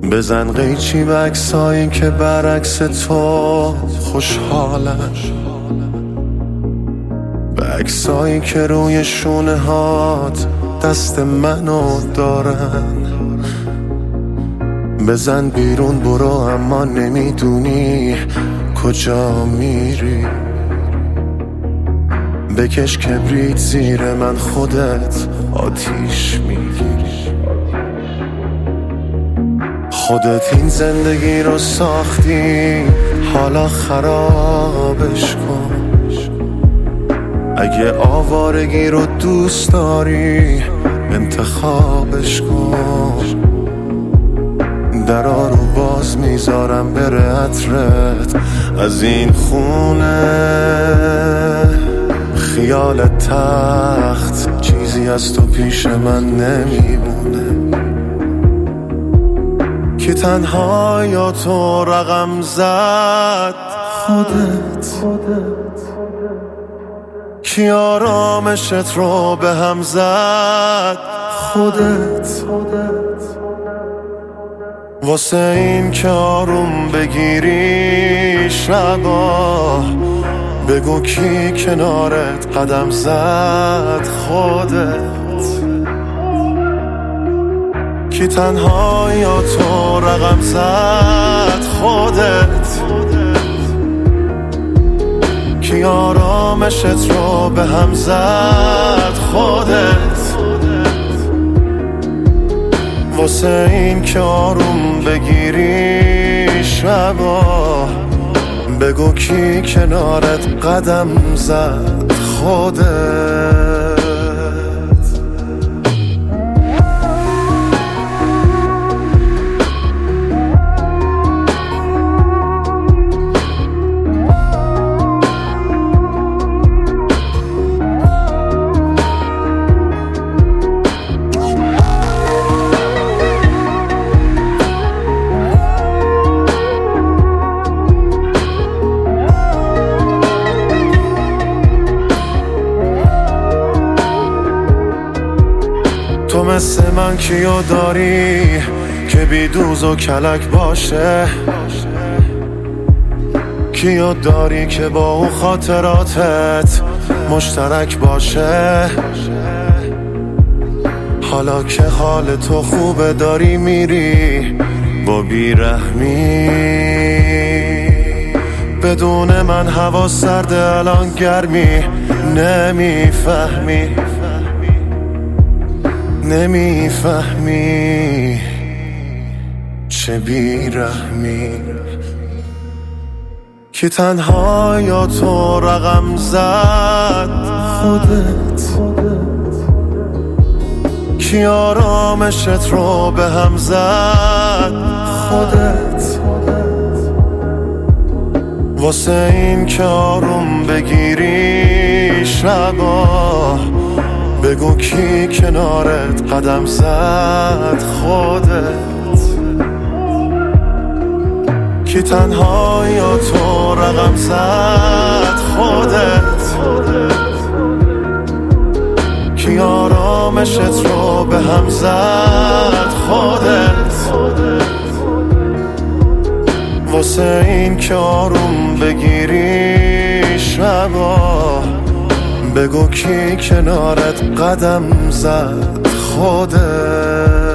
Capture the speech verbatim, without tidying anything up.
بزن قیچی به عکسایی که برعکس تو خوشحالن، به عکسایی که روی شونه هات دست منو دارن. بزن بیرون برو اما نمیدونی کجا میری. بکش کبریت زیر من خودت آتیش میگیری. خودت این زندگی رو ساختی حالا خرابش کن. اگه آوارگی رو دوست داری انتخابش کن. درا رو باز میذارم بره عطرت از این خونه. خیال تخت چیزی از تو پیش من نمیمونه. که تنها یا تو رقم زد خودت. کی آرامشت رو به هم زد خودت. واسه این که آروم بگیری شبا بگو کی کنارت قدم زد خودت. کی تنها یا تو رقم زد خودت. کی آرامشت رو به هم زد خودت. واسه این که آروم بگیری شبا بگو کی کنارت قدم زد خودت. تو مثل من کیو داری که بی دوز و کلک باشه؟ کیو داری که با اون خاطراتت مشترک باشه؟ حالا که حال تو خوبه داری میری با بیرحمی. بدون من هوا سرده الان گرمی نمیفهمی. نمیفهمی چه بیرحمی. که تنها یا تو رقم زد خودت. کی آرامشت رو به هم زد خودت. واسه این که آروم بگیری شبا بگو کی کنارت قدم زد خودت. کی تنها یا تو رقم زد خودت. کی آرامشت رو به هم زد خودت. واسه این که آروم بگیری شبا بگو کی کنارت قدم زد خودت.